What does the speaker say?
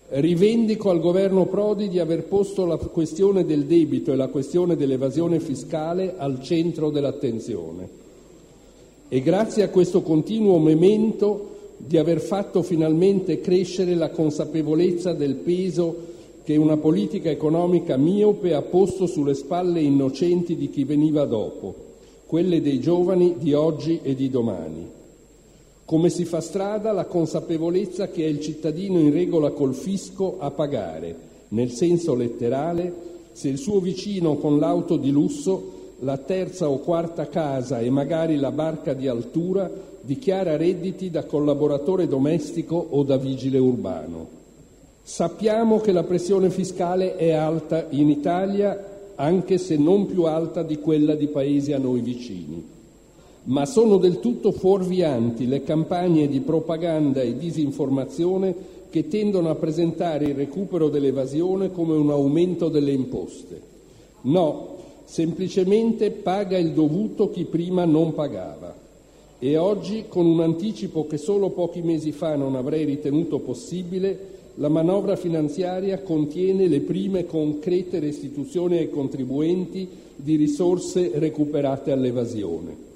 Rivendico al governo Prodi di aver posto la questione del debito e la questione dell'evasione fiscale al centro dell'attenzione. E grazie a questo continuo memento di aver fatto finalmente crescere la consapevolezza del peso che una politica economica miope ha posto sulle spalle innocenti di chi veniva dopo, quelle dei giovani di oggi e di domani. Come si fa strada la consapevolezza che è il cittadino in regola col fisco a pagare, nel senso letterale, se il suo vicino con l'auto di lusso, la terza o quarta casa e magari la barca di altura dichiara redditi da collaboratore domestico o da vigile urbano. Sappiamo che la pressione fiscale è alta in Italia, anche se non più alta di quella di paesi a noi vicini. Ma sono del tutto fuorvianti le campagne di propaganda e disinformazione che tendono a presentare il recupero dell'evasione come un aumento delle imposte. No, semplicemente paga il dovuto chi prima non pagava. E oggi, con un anticipo che solo pochi mesi fa non avrei ritenuto possibile, la manovra finanziaria contiene le prime concrete restituzioni ai contribuenti di risorse recuperate all'evasione.